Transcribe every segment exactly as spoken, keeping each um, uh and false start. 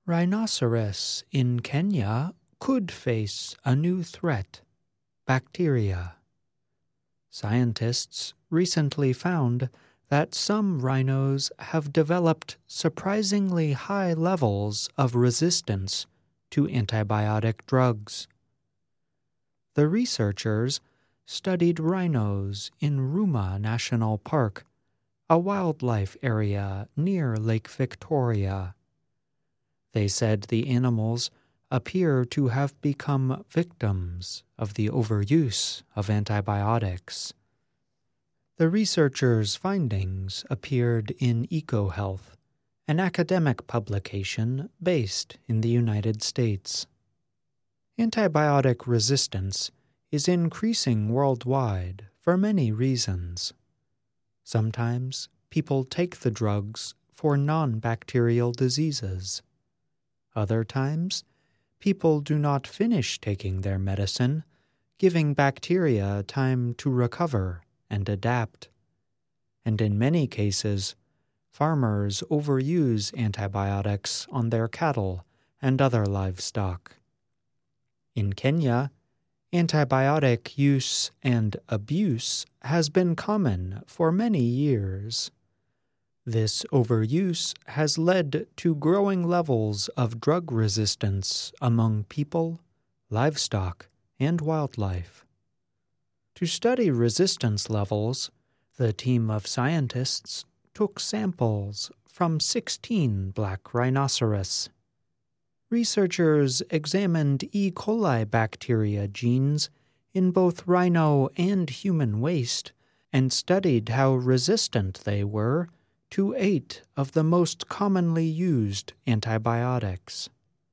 Rhinoceros in Kenya could face a new threat: bacteria. Scientists recently found that some rhinos have developed surprisingly high levels of resistance to antibiotic drugs. The researchers studied rhinos in Ruma National Park, a wildlife area near Lake Victoria. They said the animals appear to have become victims of the overuse of antibiotics. The researchers' findings appeared in EcoHealth, an academic publication based in the United States. Antibiotic resistance is increasing worldwide for many reasons. Sometimes people take the drugs for non-bacterial diseases. Other times, people do not finish taking their medicine, giving bacteria time to recover and adapt. And in many cases, farmers overuse antibiotics on their cattle and other livestock. In Kenya, antibiotic use and abuse has been common for many years. This overuse has led to growing levels of drug resistance among people, livestock, and wildlife. To study resistance levels, the team of scientists took samples from sixteen black rhinoceros. Researchers examined E. coli bacteria genes in both rhino and human waste and studied how resistant they were to eight of the most commonly used antibiotics.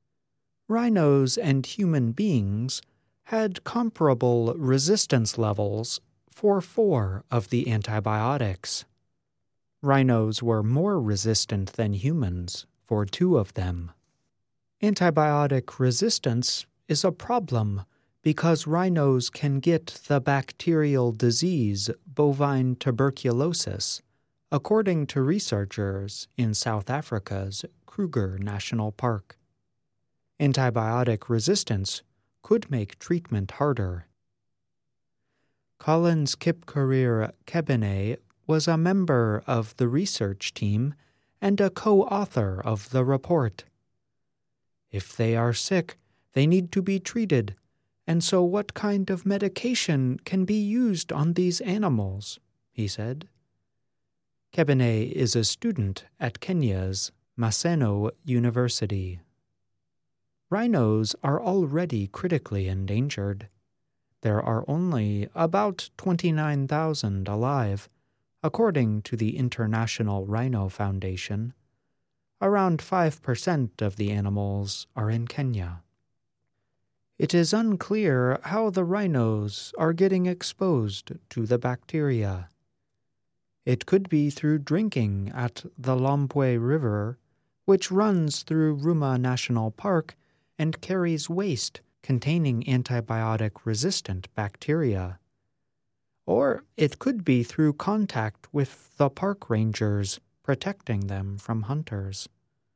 Rhinos and human beings had comparable resistance levels for four of the antibiotics. Rhinos were more resistant than humans for two of them. Antibiotic resistance is a problem because rhinos can get the bacterial disease bovine tuberculosis, according to researchers in South Africa's Kruger National Park. Antibiotic resistance could make treatment harder. Collins Kipkorir Kebene was a member of the research team and a co-author of the report. If they are sick, they need to be treated, and so what kind of medication can be used on these animals, he said. Kebene is a student at Kenya's Maseno University. Rhinos are already critically endangered. There are only about twenty-nine thousand alive, according to the International Rhino Foundation. Around five percent of the animals are in Kenya. It is unclear how the rhinos are getting exposed to the bacteria. It could be through drinking at the Lombwe River, which runs through Ruma National Park and carries waste containing antibiotic-resistant bacteria. Or it could be through contact with the park rangers protecting them from hunters.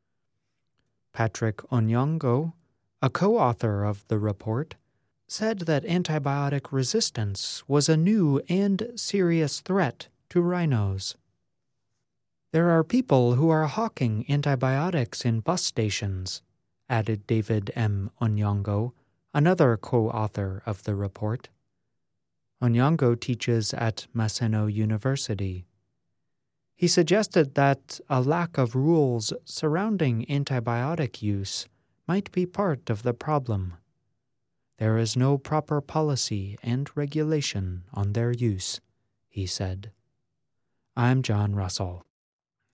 Patrick Onyango, a co-author of the report, said that antibiotic resistance was a new and serious threat to rhinos. There are people who are hawking antibiotics in bus stations, added David M. Onyango, another co-author of the report. Onyango teaches at Maseno University. He suggested that a lack of rules surrounding antibiotic use might be part of the problem. There is no proper policy and regulation on their use, he said. I'm John Russell.